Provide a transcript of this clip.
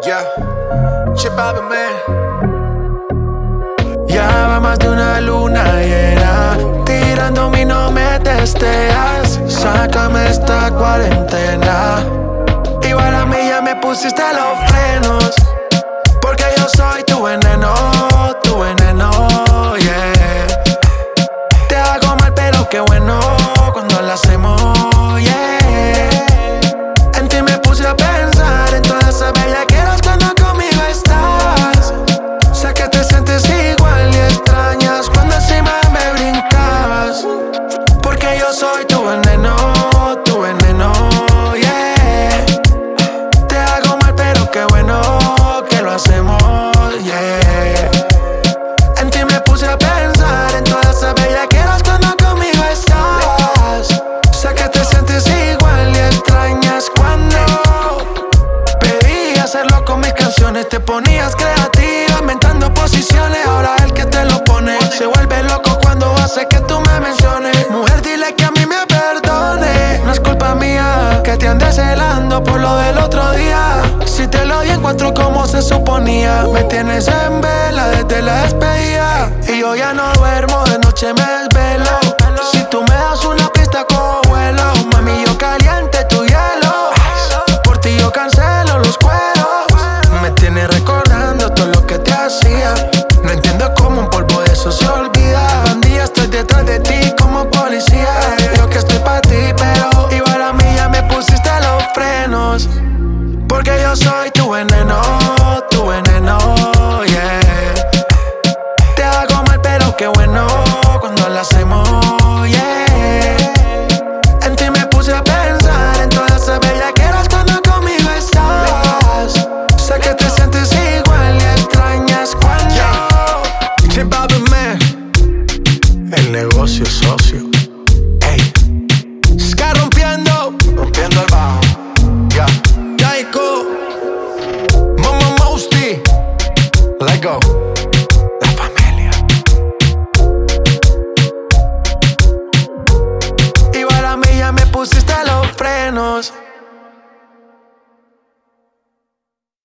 Yeah, Chip out, man. Ya va más de una luna llena, tirándome y no me testeas. Sácame esta cuarentena. Igual a mí ya me pusiste los frenos, porque yo soy tu veneno, yeah. Te hago mal pero qué bueno cuando lo hacemos, yeah. En ti me puse a pensar en todas esas bellaqueras cuando conmigo estás. Sé que te sientes igual y extrañas cuando encima me brincabas, porque yo soy tu veneno, yeah. Te hago mal pero qué bueno que lo hacemos, yeah. En ti me puse a pensar en todas esas bellaqueras cuando conmigo estás. Sé que te sientes igual y extrañas cuando pedí hacerlo con mis canciones. Te ponías creativa, inventando posiciones. Ahora el que te lo pone se vuelve loco cuando hace que tú me menciones. Mujer, dile que a mí me perdone. No es culpa mía que te andes celando por lo del otro día. Si te lo di encuentro como se suponía. Me tienes en vela desde la despedida, y yo ya no duermo, de noche me desvelo. Si tú me das una pista cojo vuelo. Mami, yo caliente tu hielo. Por ti yo cancelo los cueros. Me tienes recordando todo lo que te hacía. No entiendo cómo un polvo de eso se olvida. Bandía, estoy detrás de ti como policía. Yo que estoy pa' ti, pero igual a mí ya me pusiste los frenos, porque yo soy